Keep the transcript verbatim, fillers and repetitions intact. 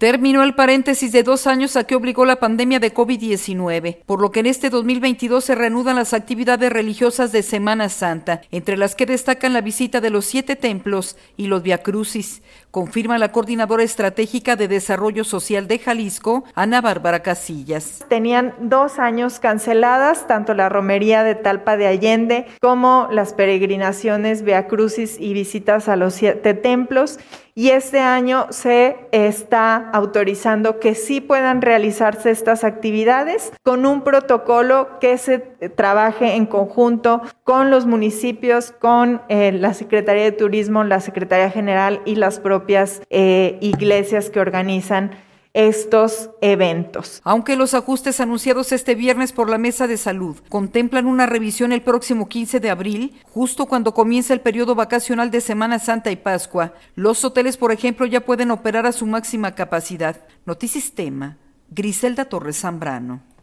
Terminó el paréntesis de dos años a que obligó la pandemia de COVID diecinueve, por lo que en este dos mil veintidós se reanudan las actividades religiosas de Semana Santa, entre las que destacan la visita de los siete templos y los viacrucis, confirma la coordinadora estratégica de Desarrollo Social de Jalisco, Ana Bárbara Casillas. Tenían dos años canceladas, tanto la romería de Talpa de Allende como las peregrinaciones, viacrucis y visitas a los siete templos. Y este año se está autorizando que sí puedan realizarse estas actividades con un protocolo que se trabaje en conjunto con los municipios, con eh, la Secretaría de Turismo, la Secretaría General y las propias eh, iglesias que organizan estos eventos. Aunque los ajustes anunciados este viernes por la Mesa de Salud contemplan una revisión el próximo quince de abril, justo cuando comienza el periodo vacacional de Semana Santa y Pascua, los hoteles, por ejemplo, ya pueden operar a su máxima capacidad. Notisistema, Griselda Torres Zambrano.